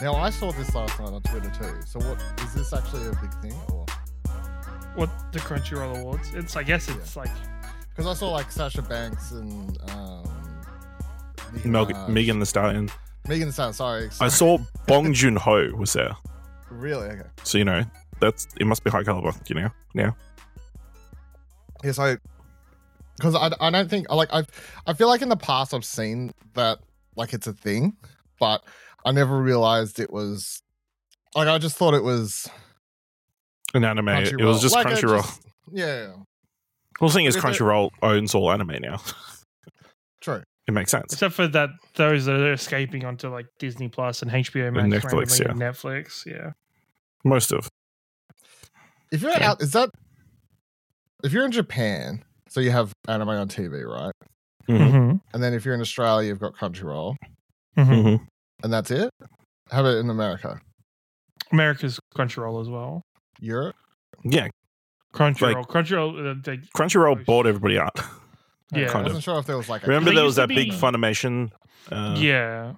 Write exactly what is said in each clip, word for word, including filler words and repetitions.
Now, I saw this last night on Twitter too. So, what is this actually a big thing, or What the Crunchyroll Awards? It's I guess it's like because I saw like Sasha Banks and um, Nicki Mel- Minaj. Megan Thee Stallion. Megan Thee Stallion. Sorry, I sorry. saw Bong Joon Ho was there, Really? Okay. so you know that's it. Must be high caliber, you know. Now, Yeah. So, because I, I don't think like I I feel like in the past I've seen that like it's a thing, but I never realized it was like I just thought it was an anime. It Crunchyroll. was just Like, I Crunchyroll. just- yeah. Well, the thing is, If it- Crunchyroll owns all anime now. True. It makes sense. except for that those that are escaping onto like Disney Plus and H B O Max, And Netflix, randomly, and Netflix, yeah. Most of. If you're Okay. out, is that if you're in Japan, so you have anime on T V, right? Mhm. Mm-hmm. And then if you're in Australia, you've got Crunchyroll, Mm-hmm. Mhm. and that's it. How about in America, America's Crunchyroll as well. Europe? Yeah, Crunchyroll, Like- Crunchyroll. Uh, they, Crunchyroll bought everybody out. Yeah. I kind wasn't of. sure if there was like a Remember They there used was to that big be- Funimation. Uh, yeah.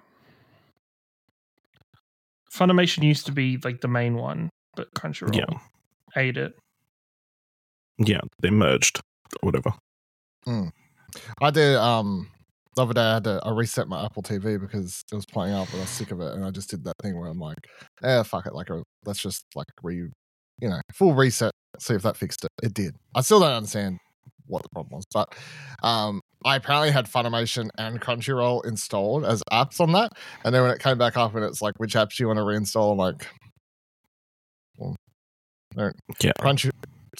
Funimation used to be like the main one, but Crunchyroll Yeah. ate it. Yeah, they merged. Whatever. I did um the other day I had to I reset my Apple T V because it was playing up and I was sick of it, and I just did that thing where I'm like, eh, fuck it, like a, let's just like re you know, full reset, see if that fixed it. It did. I still don't understand what the problem was, but um I apparently had Funimation and Crunchyroll installed as apps on that, and then when it came back up and it's like which apps do you want to reinstall, I'm like, well, no, Yeah. Crunchy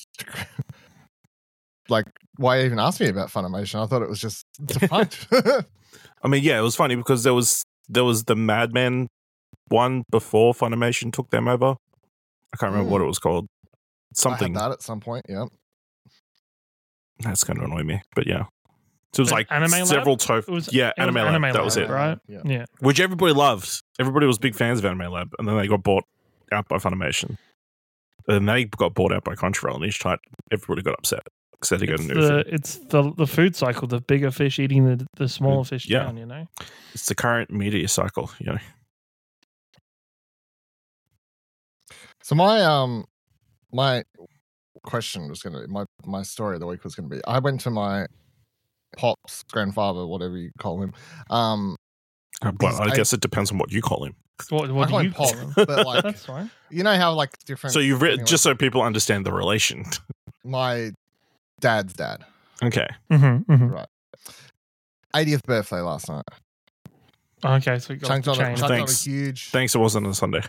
like why even ask me about Funimation? I thought it was just to fun. I mean, yeah, it was funny because there was there was the Mad Men one before Funimation took them over. I can't remember Mm. what it was called. Something I had that at some point, yeah. that's kind of annoying me, but yeah. So it was But like Anime Lab? several to- It was yeah, it was Anime Lab. Anime that Lab, was it. right? Yeah. Yeah. Which everybody loved. Everybody was big fans of Anime Lab, and then they got bought out by Funimation. And they got bought out by Crunchyroll, and each time everybody got upset because they had to go It's to new the thing. it's the the food cycle. The bigger fish eating the the smaller fish Yeah. down. You know. It's the current media cycle, you know. So my um my question was gonna be my my story of the week was gonna be I went to my pop's grandfather, whatever you call him. Um Uh, Well, He's- I I- guess it depends on what you call him. What I what call do him you call Pop, them? but like That's fine. you know how like different So you've written anyway, just so people understand the relation. my dad's dad. Okay. Mm-hmm, mm-hmm. Right. eightieth birthday last night. Okay, so you got Chunked the on, a, chain. chunked on a Thanks. huge Thanks. It wasn't on Sunday.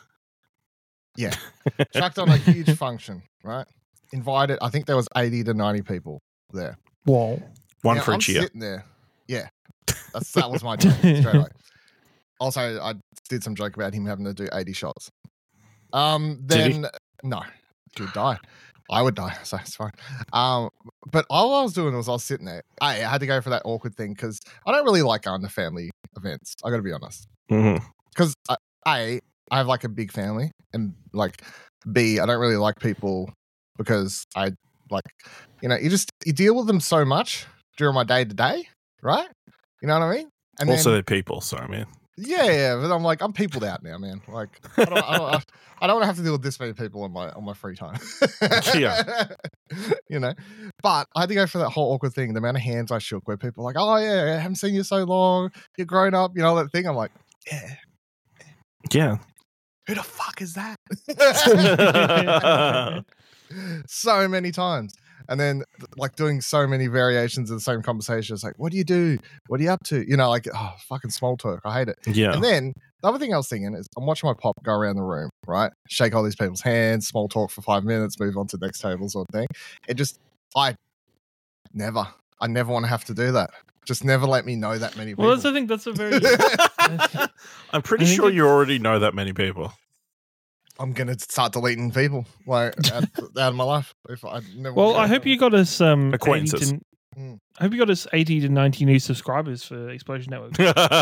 chucked on a huge function, right? Invited, I think there was eighty to ninety people there. Whoa. One Now, for I'm each year. sitting there. Yeah. That's, that was my joke straight away. Also, I did some joke about him having to do eighty shots. Um, Did he? then no, he would die. I would die, so it's fine. Um, but all I was doing was I was sitting there. I, I had to go for that awkward thing because I don't really like going to family events. I got to be honest. Mhm. Because I, a, I have like a big family, and like B, I don't really like people because I like, you know, you just you deal with them so much during my day to day, right? You know what I mean? And Also, then, they're people. So I mean, yeah, yeah, but I'm like I'm peopled out now, man. Like I don't, I don't, I don't want to have to deal with this many people on my on my free time. Yeah. you know. But I had to go for that whole awkward thing. The amount of hands I shook, where people are like, "Oh yeah, I haven't seen you so long. You're grown up." You know that thing. I'm like, yeah. yeah. Who the fuck is that? So many times. And then like doing so many variations of the same conversation. It's like, what do you do? What are you up to? You know, like, oh, fucking small talk. I hate it. Yeah. And then the other thing I was thinking is I'm watching my pop go around the room, right? Shake all these people's hands, small talk for five minutes, move on to the next table sort of thing. It just, I never, I never want to have to do that. Just never let me know that many people. Well, that's I think that's a very. I'm pretty I think sure you it's- already know that many people. I'm going to start deleting people like out, out of my life. If I never Well, want to I go hope there. you got us um eighty Acquaintances. to, Mm. I hope you got us eighty to ninety new subscribers for Explosion Network.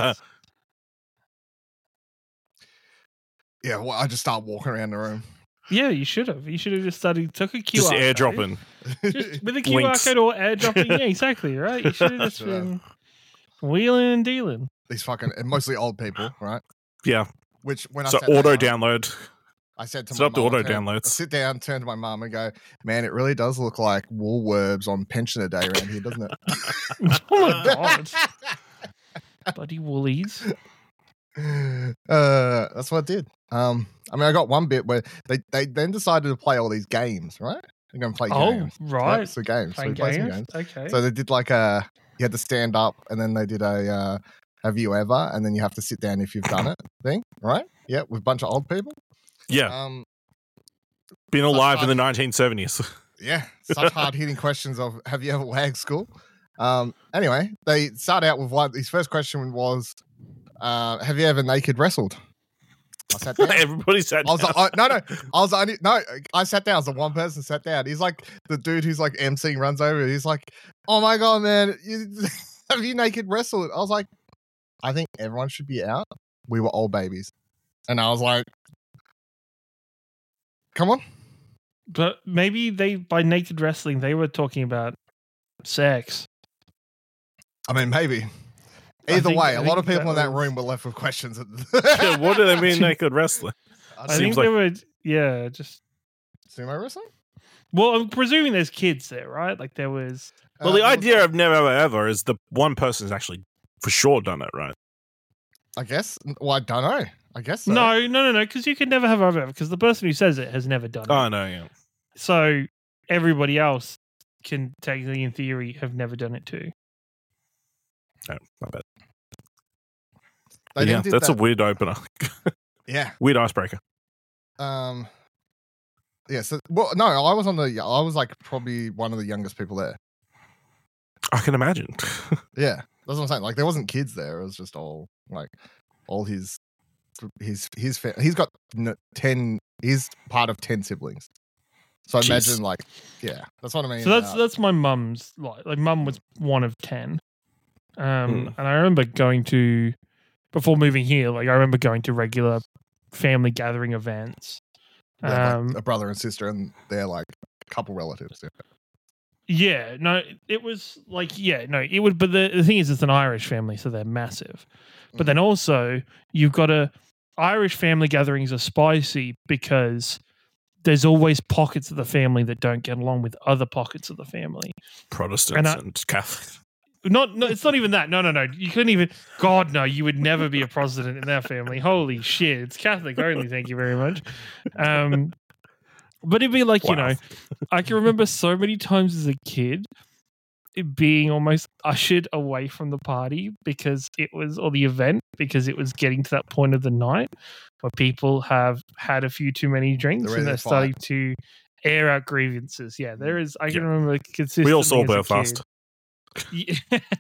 Yeah, well, I just start walking around the room. Yeah, you should have. You should have just studied, took a Q R Just code. airdropping. Just with a Q R Links. code or airdropping. Yeah, exactly, right? You should have just Should have. been wheeling and dealing. These fucking, and mostly old people, right? Yeah. Which when So I sat auto down, download. I said to Set my up the mum, I auto turned- I downloads. sit down, turn to my mum, and go, "Man, it really does look like Woolworths on pensioner day around here, doesn't it?" Oh my god. Bloody Woolies. uh, that's what I did. Um, I mean, I got one bit where they, they then decided to play all these games, right? They're going to play Oh, games. right. Yep, so games. So Playing we played some games? games. Okay. So they did like a, you had to stand up, and then they did a, uh, have you ever? And then you have to sit down if you've done it thing, right? Yeah, with a bunch of old people. Yeah. Um, Been such alive in hard- the nineteen seventies. Yeah, such hard hitting questions of have you ever wagged school? Um, anyway, they start out with one. His first question was, uh, "Have you ever naked wrestled?" I sat down. Everybody sat I was down. like, I, no, no, I was only no. I sat down. I was the one person sat down. He's like the dude who's like emceeing runs over. He's like, "Oh my god, man, you, have you naked wrestled?" I was like, "I think everyone should be out. We were old babies," and I was like, "Come on." But maybe they, by naked wrestling, they were talking about sex. I mean, maybe. I Either think- way, I a lot of think people in that that was- room were left with questions. Yeah, what do they mean naked wrestling? I Seems think like- they were, yeah, just. Sumo wrestling? Well, I'm presuming there's kids there, right? Like there was. Well, Uh, the there was- idea of never ever ever is the one person's actually for sure done it, right? I guess. Well, I don't know. I guess so. No, no, no, no, because you can never have ever, because the person who says it has never done Oh it. no, yeah. So everybody else can technically, in theory, have never done it too. No, my bad. They yeah, then did that's that- a weird opener. Yeah. Weird icebreaker. Um. Yeah. So, well, no, I was on the. I was like probably one of the youngest people there. I can imagine. Yeah, that's what I'm saying. Like, there wasn't kids there. It was just all like all his his his fa- he's got n- ten. He's part of ten siblings. So Jeez. imagine like, yeah, that's what I mean. So that's uh, that's my mum's like. Like mum was one of ten, um, Mm. and I remember going to before moving here. Like I remember going to regular family gathering events. they have, Um, like, a brother and sister, and they're like a couple relatives. Yeah. Yeah, no, it was like yeah, no, it would. But the, the thing is, it's an Irish family, so they're massive. But then also, you've got a Irish family gatherings are spicy because there's always pockets of the family that don't get along with other pockets of the family. Protestants And and, I- Catholics. Not, no, it's not even that. No, no, no. You couldn't even. God, no, you would never be a Protestant in that family. Holy shit, it's Catholic only. Thank you very much. Um, but it'd be like you Wow. know, I can remember so many times as a kid it being almost ushered away from the party because it was or the event because it was getting to that point of the night where people have had a few too many drinks They're and ready they're to fight. starting to air out grievances. Yeah, there is. I can Yeah. remember consistently. We all saw as a Belfast. kid- yeah.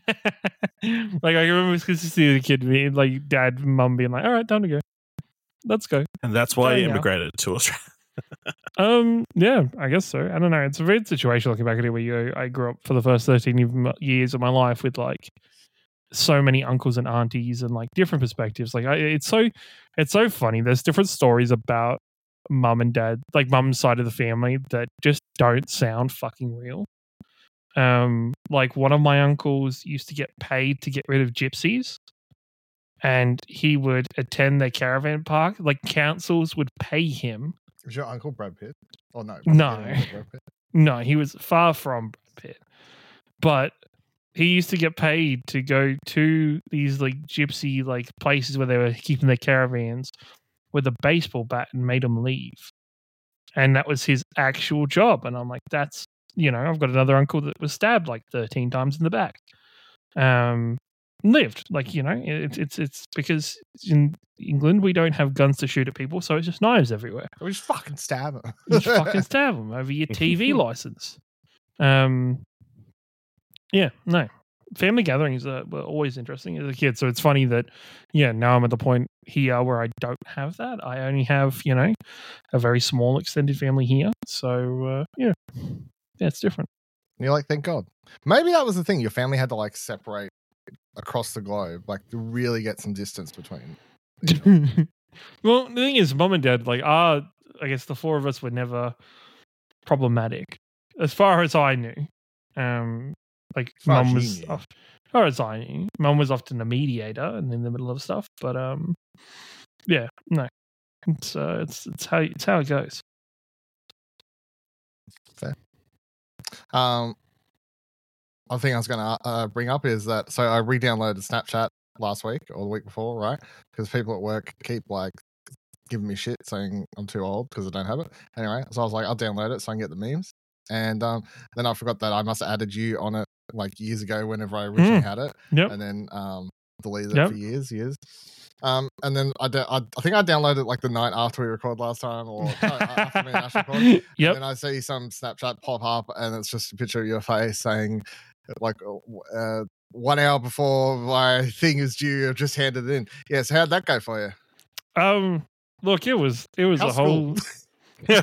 Like I can remember consistently as a kid, me like dad, and mum being like, "All right, time to go. Let's go." And that's why Oh, he yeah. immigrated to Australia. Um, yeah, I guess so. I don't know. It's a weird situation looking back at it where you, I grew up for the first thirteen yev- years of my life with like so many uncles and aunties and like different perspectives. Like I, it's so, it's so funny. There's different stories about mum and dad, like mum's side of the family that just don't sound fucking real. Um, like one of my uncles used to get paid to get rid of gypsies. And he would attend their caravan park. Like councils would pay him. Was your uncle Brad Pitt? Oh no, No. Brad Pitt. No, he was far from Brad Pitt. But he used to get paid to go to these like gypsy like places where they were keeping their caravans with a baseball bat and made them leave. And that was his actual job. And I'm like, that's you know, I've got another uncle that was stabbed like thirteen times in the back. Um lived. Like, you know, it's it's it's because in England we don't have guns to shoot at people, so it's just knives everywhere. We just fucking stab him. You just fucking stab them over your T V license. Um, yeah, no. Family gatherings are, were always interesting as a kid. So it's funny that, yeah, now I'm at the point here where I don't have that. I only have, you know, a very small extended family here. So, uh, yeah, yeah, it's different. You're like, thank God. Maybe that was the thing. Your family had to like separate across the globe, like to really get some distance between. Well, the thing is, mom and dad, like, are, I guess the four of us were never problematic as far as I knew. Um, like, As far as mum you was, knew. of- as far as I knew, mum was often a mediator and in the middle of stuff. But, um, Yeah, no. It's uh, it's it's how it's how it goes. Fair. Um, one thing I was going to uh, bring up is that so I re-downloaded Snapchat last week or the week before, right? Because people at work keep like giving me shit saying I'm too old because I don't have it. Anyway, so I was like, I'll download it so I can get the memes. And um, then I forgot that I must have added you on it like years ago whenever I originally Mm. had it. Yep. And then um, deleted it Yep. for years, years. Um, and then I, da- I, I think I downloaded it like the night after we recorded last time, or no, after me and Ash recorded. Yep. And then I see some Snapchat pop up, and it's just a picture of your face saying, like, uh, one hour before my thing is due, I've just handed it in. Yeah, so how'd that go for you? Um, look, it was it was How's a whole. No,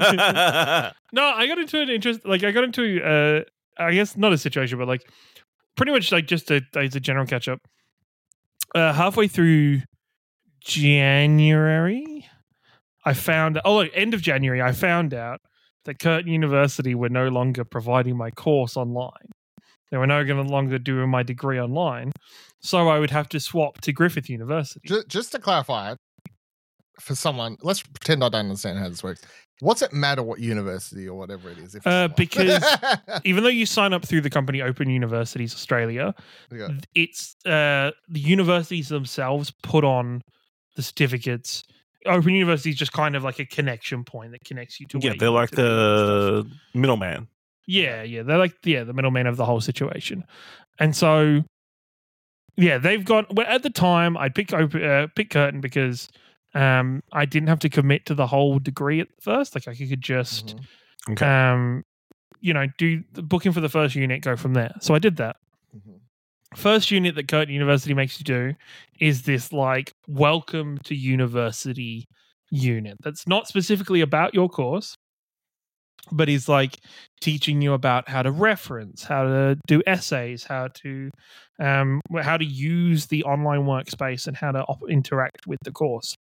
I got into an interest. Like, I got into, uh, I guess not a situation, but like, pretty much like just a, as a general catch up. Uh, halfway through January, I found. Oh, look, end of January, I found out that Curtin University were no longer providing my course online. They were no longer doing my degree online, so I would have to swap to Griffith University. Just, just to clarify, for someone, let's pretend I don't understand how this works. What's it matter what university or whatever it is? If Uh, it's because even though you sign up through the company Open Universities Australia, Yeah. it's uh, the universities themselves put on the certificates. Open University is just kind of like a connection point that connects you to. Yeah, where they're you like need to be and stuff. the middleman. Yeah, yeah, they're like yeah the middleman of the whole situation, and so yeah, they've got. Well, at the time, I picked open, uh, pick Curtin because um, I didn't have to commit to the whole degree at first. Like I could just. Mhm. Okay. Um, you know, do the booking for the first unit, go from there. So I did that. Mhm. First unit that Curtin University makes you do is this like welcome to university unit. That's not specifically about your course, but is like teaching you about how to reference, how to do essays, how to um, how to use the online workspace, and how to op- interact with the course.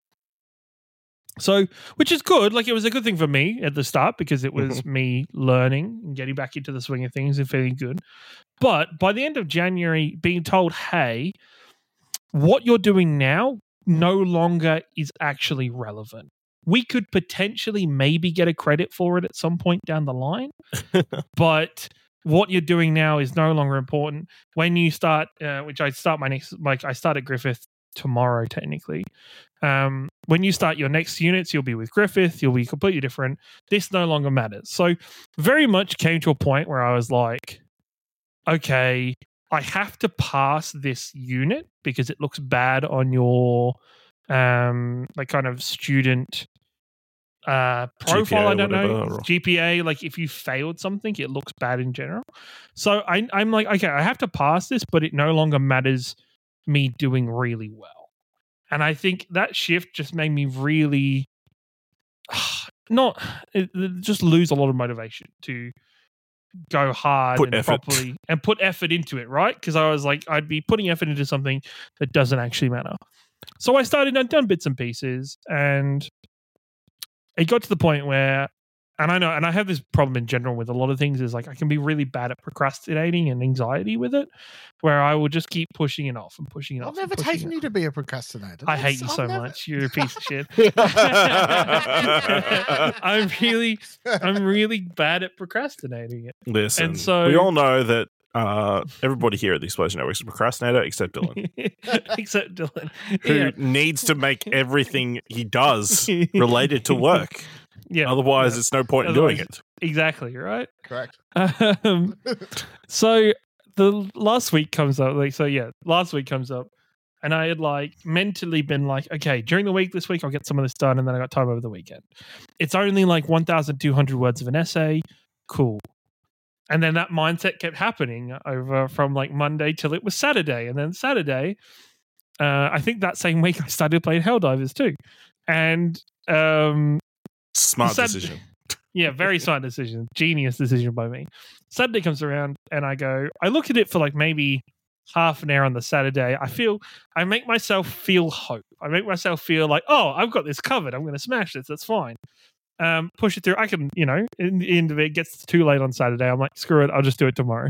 So, which is good. Like, it was a good thing for me at the start because it was me learning and getting back into the swing of things and feeling good. But by the end of January, being told, hey, what you're doing now no longer is actually relevant. We could potentially maybe get a credit for it at some point down the line, but what you're doing now is no longer important. When you start, uh, which I start my next, like I start at Griffith tomorrow, technically. Um, when you start your next units, you'll be with Griffith. You'll be completely different. This no longer matters. So very much came to a point where I was like, okay, I have to pass this unit because it looks bad on your um, like kind of student uh, profile. G P A I don't know. whatever, or- G P A, like if you failed something, it looks bad in general. So I, I'm like, okay, I have to pass this, but it no longer matters me doing really well. And I think that shift just made me really not it, it just lose a lot of motivation to go hard Put and effort. properly and put effort into it, right? Because I was like, I'd be putting effort into something that doesn't actually matter. So I started, I'd done bits and pieces, and it got to the point where, and I know, and I have this problem in general with a lot of things, is like I can be really bad at procrastinating and anxiety with it, where I will just keep pushing it off and pushing it I've off. never and pushing taken it you to be a procrastinator. I That's- hate you I've so never- much. You're a piece of shit. I'm really, I'm really bad at procrastinating it. Listen, And so- we all know that uh, everybody here at the Explosion Network is a procrastinator except Dylan, Except Dylan, who yeah, needs to make everything he does related to work. yeah, Otherwise, yeah. it's no point in doing Otherwise- it. exactly right. Correct. Um, so the last week comes up, like so, yeah, last week comes up, and I had like mentally been like, okay, during the week this week I'll get some of this done, and then I got time over the weekend. It's only like one thousand two hundred words of an essay, cool. And then that mindset kept happening over from like Monday till it was Saturday, and then Saturday, uh, I think that same week I started playing Helldivers too, and um, Smart Sad- decision. yeah, very smart decision. Genius decision by me. Saturday comes around and I go, I look at it for like maybe half an hour on the Saturday. I feel, I make myself feel hope. I make myself feel like, oh, I've got this covered. I'm going to smash this. That's fine. Um, push it through. I can, you know, in the end of it, it gets too late on Saturday. I'm like, screw it. I'll just do it tomorrow.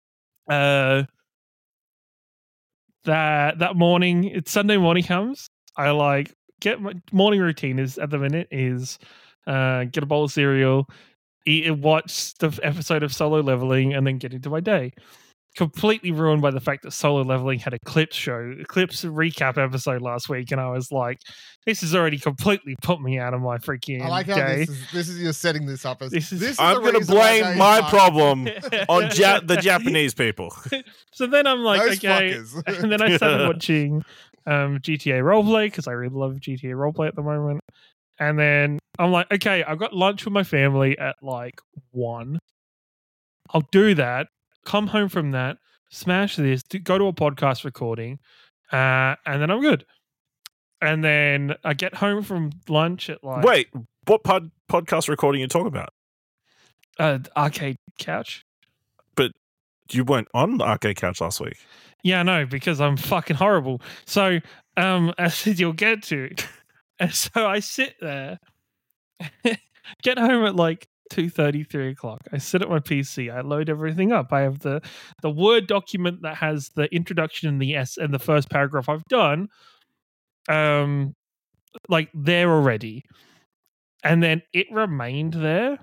Uh, that, that morning, it's Sunday morning comes I like get my morning routine is at the minute is uh, get a bowl of cereal, eat, watch the episode of Solo Leveling, and then get into my day. Completely ruined by the fact that Solo Leveling had a Clips show, Clips recap episode last week, and I was like, "This has already completely put me out of my freaking I like how day." this is, this is you're setting this up as This is- this is I'm the going to reason I know blame you my can't- problem on ja- the Japanese people. So then I'm like, Those okay, fuckers. and then I started watching um, G T A roleplay because I really love G T A roleplay at the moment. And then I'm like, okay, I've got lunch with my family at like one. I'll do that. Come home from that, smash this, do, go to a podcast recording, uh, and then I'm good. And then I get home from lunch at like Wait, what pod- podcast recording you talking about? uh, Arcade Couch. You weren't on the Arcade Couch last week. Yeah, no, because I'm fucking horrible. So, um, as you'll get to, and so I sit there, get home at like two thirty, three o'clock. I sit at my P C. I load everything up. I have the the Word document that has the introduction and the S and the first paragraph I've done, um, like there already, and then it remained there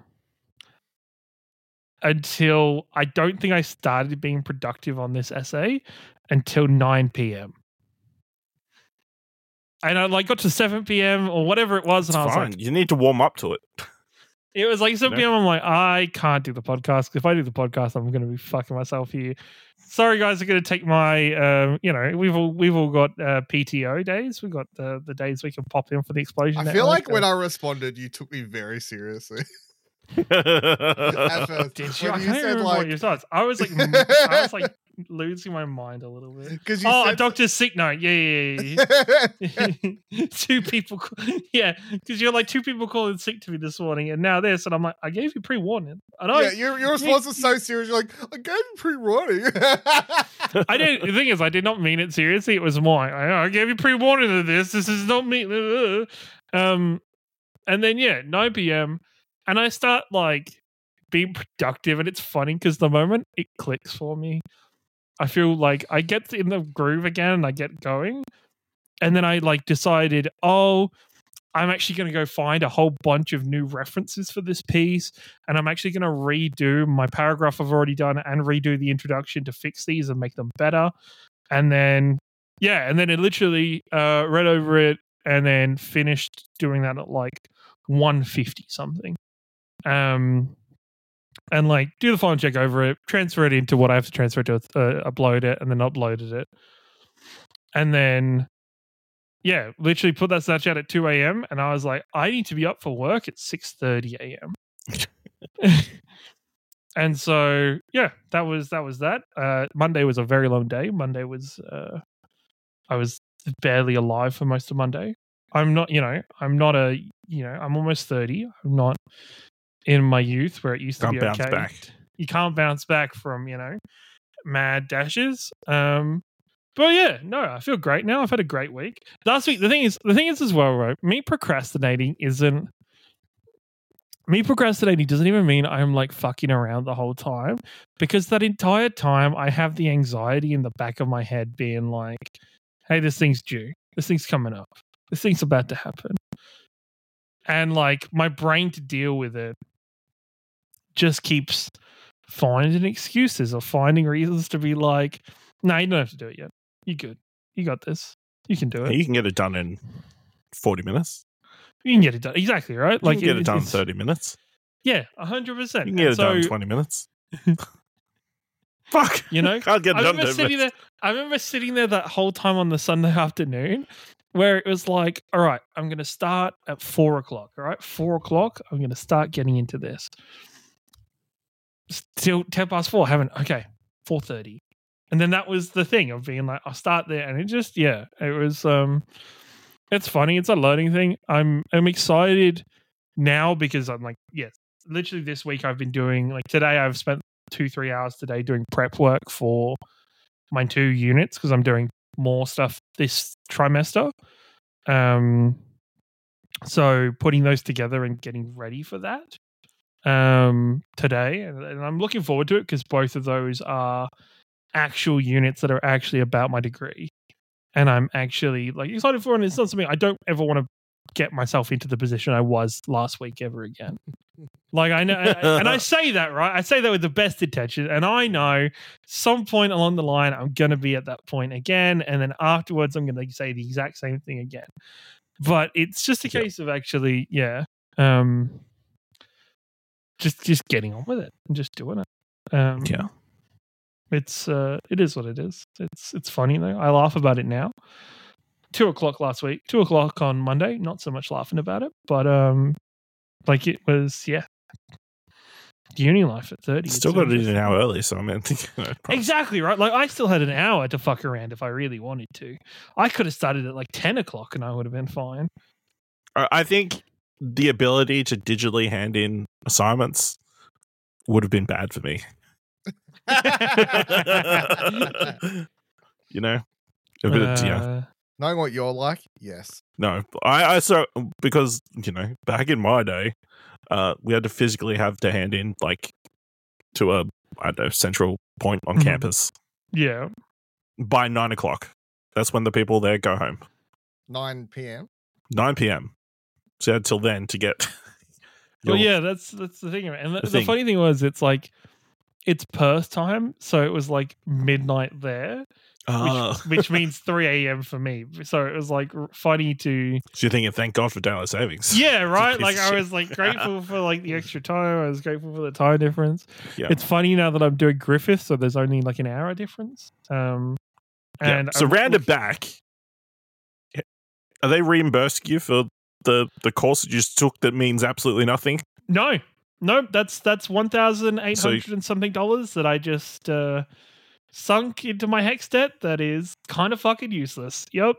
until I don't think I started being productive on this essay until nine p.m. And I like got to seven p.m. or whatever it was, It's and I was fine. like, You need to warm up to it. it was like seven You p.m. I'm like, I can't do the podcast. If I do the podcast, I'm going to be fucking myself here. Sorry, guys, I'm going to take my, um, you know, we've all we've all got uh, P T O days. We've got the the days we can pop in for the explosion. I Network. feel like when Uh, I responded, you took me very seriously. At At first, did you? I when can't you said remember like, what your thoughts. I was like, m- I was like losing my mind a little bit. because you Oh, a said doctor's sick note. Yeah, yeah, yeah. yeah. two people, yeah, because you're like two people calling sick to me this morning, and now this, and I'm like, I gave you pre-warning. I know. yeah, your your response was so serious. You're like, I gave you pre-warning. I didn't. The thing is, I did not mean it seriously. It was my. I, I gave you pre-warning of this. This is not me. Um, and then yeah, nine p.m. and I start like being productive, and it's funny because the moment it clicks for me, I feel like I get in the groove again, and I get going, and then I like decided, oh, I'm actually going to go find a whole bunch of new references for this piece, and I'm actually going to redo my paragraph I've already done and redo the introduction to fix these and make them better. And then, yeah, and then it literally uh, read over it and then finished doing that at like one fifty something. Um, and like do the final check over it, transfer it into what I have to transfer to, uh, upload it, and then uploaded it. And then yeah, literally put that Snapchat at two a.m. and I was like, I need to be up for work at six thirty a.m. And so, yeah, that was that was that. Uh, Monday was a very long day. Monday was, uh, I was barely alive for most of Monday. I'm not, you know, I'm not a, you know, I'm almost thirty. I'm not in my youth where it used Can't to be bounce okay. back. You can't bounce back from, you know, mad dashes. Um, But yeah, no, I feel great now. I've had a great week. Last week, the thing is, the thing is as well, right? Me procrastinating isn't me procrastinating doesn't even mean I'm like fucking around the whole time, because that entire time I have the anxiety in the back of my head being like, hey, this thing's due. This thing's coming up. This thing's about to happen. And like my brain to deal with it just keeps finding excuses or finding reasons to be like, no, nah, you don't have to do it yet. You're good. You got this. You can do it. You can get it done in forty minutes. You can get it done. Exactly, right? You Like can get it- it done in it's- thirty minutes. Yeah, one hundred percent. You can get And it done in so, twenty minutes. Fuck. You know, Can't get I it done remember in ten sitting minutes. there. I remember sitting there that whole time on the Sunday afternoon, where it was like, "All right, I'm going to start at four o'clock. All right, four o'clock. I'm going to start getting into this." Still ten past four. Haven't okay. Four thirty, and then that was the thing of being like, I'll start there, and it just yeah, it was. um It's funny. It's a learning thing. I'm I'm excited now because I'm like, yes, literally this week I've been doing like today. I've spent two three hours today doing prep work for my two units because I'm doing more stuff this trimester. Um, so putting those together and getting ready for that um today, and, and I'm looking forward to it because both of those are actual units that are actually about my degree. and I'm actually like excited for it. And it's not something I don't ever want to get myself into the position I was last week ever again. Like I know, and I say that right. I say that with the best intention, and I know some point along the line I'm going to be at that point again, and then afterwards I'm going to say the exact same thing again. But it's just a case yep. of actually, yeah, um, just just getting on with it and just doing it. Um, yeah, it's uh, it is what it is. It's it's funny though. I laugh about it now. Two o'clock last week, two o'clock on Monday. Not so much laughing about it, but um, like it was, yeah. Uni life at thirty. Still got it in an hour early, so I mean, you know, exactly right. Like I still had an hour to fuck around if I really wanted to. I could have started at like ten o'clock and I would have been fine. I think the ability to digitally hand in assignments would have been bad for me. You know, a bit uh, of, yeah. Knowing what you're like, yes. No, I, I so because you know back in my day. Uh, we had to physically have to hand in like to a I don't know central point on mm-hmm. campus. Yeah, by nine o'clock. That's when the people there go home. Nine p.m. Nine p.m. So you had till then to get. Well, yeah, that's that's the thing. And the, the, the funny thing was, it's like it's Perth time, so it was like midnight there. Uh. Which, which means three a.m. for me. So it was like funny to. So you're thinking, thank God for daylight savings. Yeah, right. Like I was like grateful for like the extra time. I was grateful for the time difference. Yeah. It's funny now that I'm doing Griffith, so there's only like an hour difference. Um, and yeah. So I'm, round it back, are they reimbursing you for the the course that you just took that means absolutely nothing? No, no. That's that's one thousand eight hundred so, and something dollars that I just. Uh, sunk into my hex debt that is kind of fucking useless. Yep.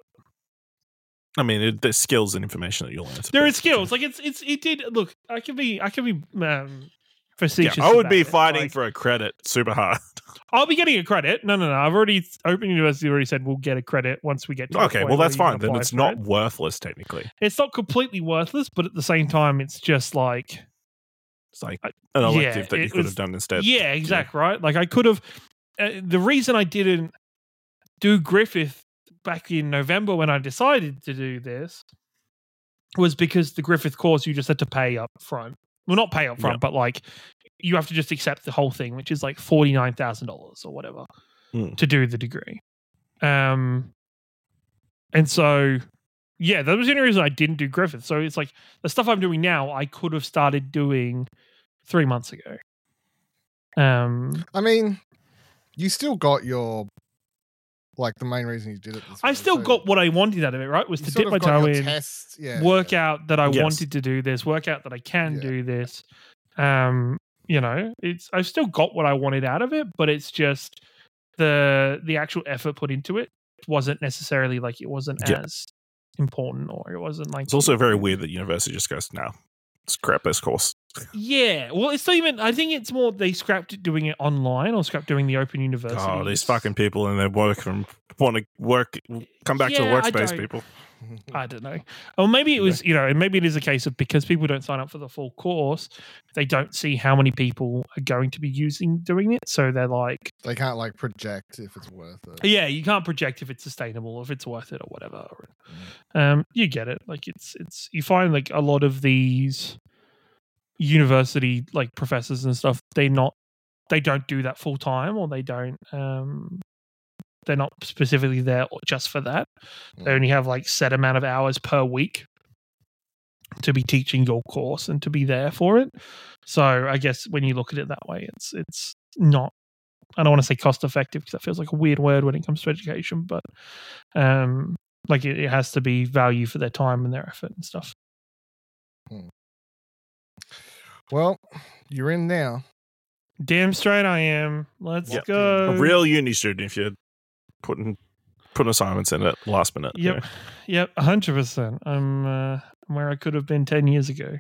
I mean, it, there's skills and information that you'll learn. There is skills. Like it's it's it did look. I can be I can be um, facetious. Yeah, I would be it. fighting like, for a credit super hard. I'll be getting a credit. No, no, no. I've already Open University already said we'll get a credit once we get to okay, the well that's fine. Then it's it's not it. worthless technically. It's not completely worthless, but at the same time, it's just like it's like an elective yeah, that you could was, have done instead. Yeah, exactly. Yeah. Right. Like I could have. Uh, the reason I didn't do Griffith back in November when I decided to do this was because the Griffith course you just had to pay up front. Well, not pay up front, yeah. but like you have to just accept the whole thing, which is like forty-nine thousand dollars or whatever mm. to do the degree. Um, and so, yeah, that was the only reason I didn't do Griffith. So it's like the stuff I'm doing now, I could have started doing three months ago. Um, I mean... You still got your, like, the main reason you did it. This I way, still so got what I wanted out of it, right? Was to dip my toe in, tests, yeah, work yeah. out that I yes. wanted to do this, work out that I can yeah. do this. Um, you know, it's I've still got what I wanted out of it, but it's just the the actual effort put into it wasn't necessarily like it wasn't yeah. as important, or it wasn't like. It's also very weird that university just goes, no, scrap this course. Yeah, well, it's not even. I think it's more they scrapped doing it online or scrapped doing the Open University. Oh, these fucking people and their work and want to work, come back yeah, to the workspace, people. I don't know. Or maybe it was, you know, and maybe it is a case of because people don't sign up for the full course, they don't see how many people are going to be using doing it. So they're like, they can't like project if it's worth it. Yeah, you can't project if it's sustainable, or if it's worth it, or whatever. Um, you get it. Like it's it's you find like a lot of these university like professors and stuff, they not they don't do that full time, or they don't um they're not specifically there just for that. Mm. They only have like set amount of hours per week to be teaching your course and to be there for it. So I guess when you look at it that way, it's it's not, I don't want to say cost effective because that feels like a weird word when it comes to education, but um like it, it has to be value for their time and their effort and stuff. Hmm. Well, you're in now. Damn straight I am. Let's yep. go. A real uni student if you're putting putting assignments in at last minute. Yep. You know. Yep. one hundred percent. I'm uh, where I could have been ten years ago.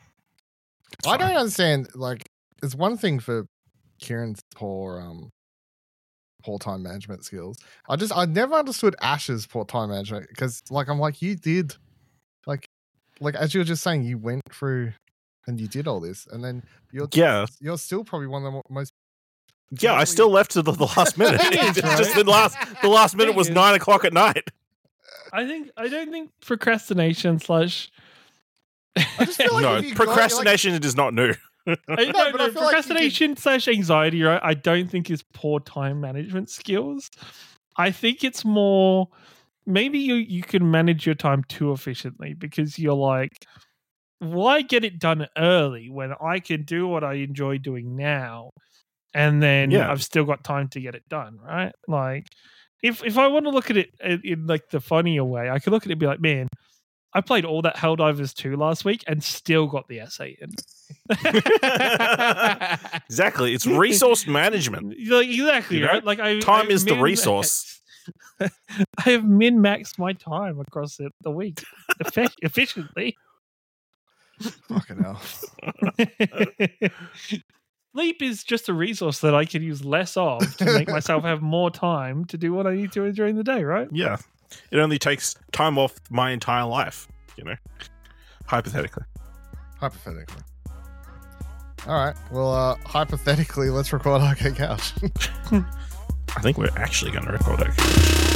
I don't understand. Like, it's one thing for Kieran's poor, um, poor time management skills. I just, I never understood Ash's poor time management because, like, I'm like, you did, like, like as you were just saying, you went through and you did all this, and then you're yeah, you're still probably one of the most. Yeah, I still left to the, the last minute. Is, just right? the last the last minute was is, nine o'clock at night. I think I don't think procrastination slash. I just feel like no, if you got- procrastination is not new. I, No, no, but I no, feel like you procrastination slash anxiety, right? I don't think is poor time management skills. I think it's more maybe you you can manage your time too efficiently because you're like, why get it done early when I can do what I enjoy doing now, and then Yeah. I've still got time to get it done, right? Like, if if I want to look at it in, in like the funnier way, I could look at it and be like, man, I played all that Helldivers two last week and still got the essay in. Exactly. It's resource management. Like, exactly, You know? right? Like I, Time I is the min- resource. I have min maxed my time across the, the week effe- efficiently. Fucking hell. Sleep is just a resource that I can use less of to make myself have more time to do what I need to during the day, right? Yeah. It only takes time off my entire life, you know, hypothetically. Hypothetically. All right. Well, uh, hypothetically, let's record our Couch. I think we're actually going to record that.